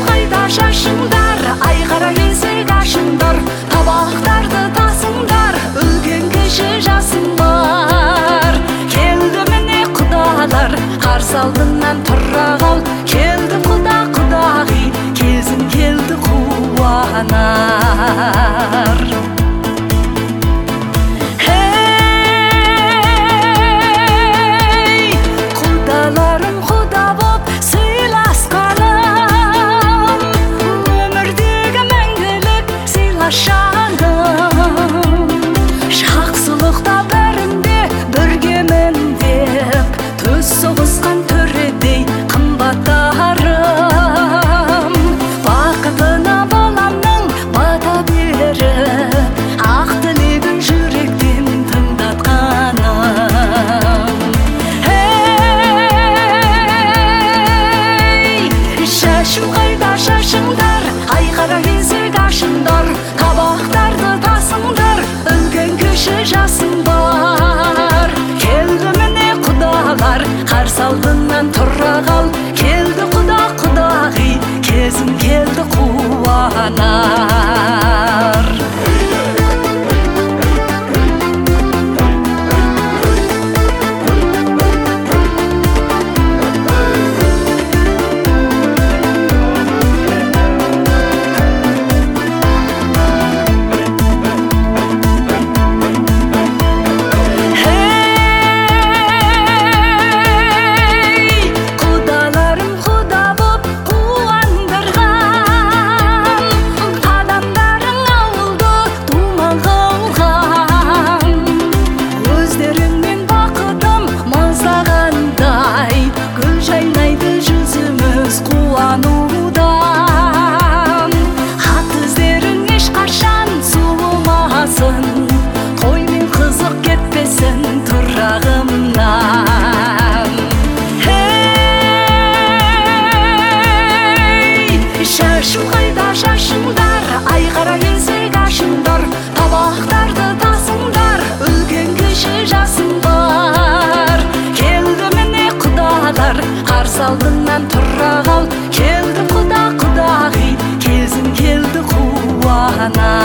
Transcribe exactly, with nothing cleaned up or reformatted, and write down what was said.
қайда шашыңдар, айқара есік ашыңдар, табақтарды тасыңдар, үлкен кіші жасың бар. Келді міне құдалар, қарсы алдынан тұра қал, келді құда құдағи, кезің келді қуанар. Жақсылықта бәрінде біргемін деп, төс соғысқан төредей қымбаттарым. Бақытына баламның бата беріп, ақ тілегін жүректен тыңдатқаным. Ей, шашым қайда шашыңдар, айқара есік ашыңдар, табақтарды тасыңдар, үлкен кіші жасың бар. Келді міне құдалар, қарсы алдынан тұра қал, келді құда құдағи, кезің келді қуанар. Қоймен қызық кетпесін тұрағымнан. Ей, шашым қайда шашыңдар, айқара есік ашыңдар, табақтарды тасыңдар, үлкен кіші жасың бар. Келді міне құдалар, қарсы алдынан тұра қал, келді құда құдағи, кезің келді қуанар.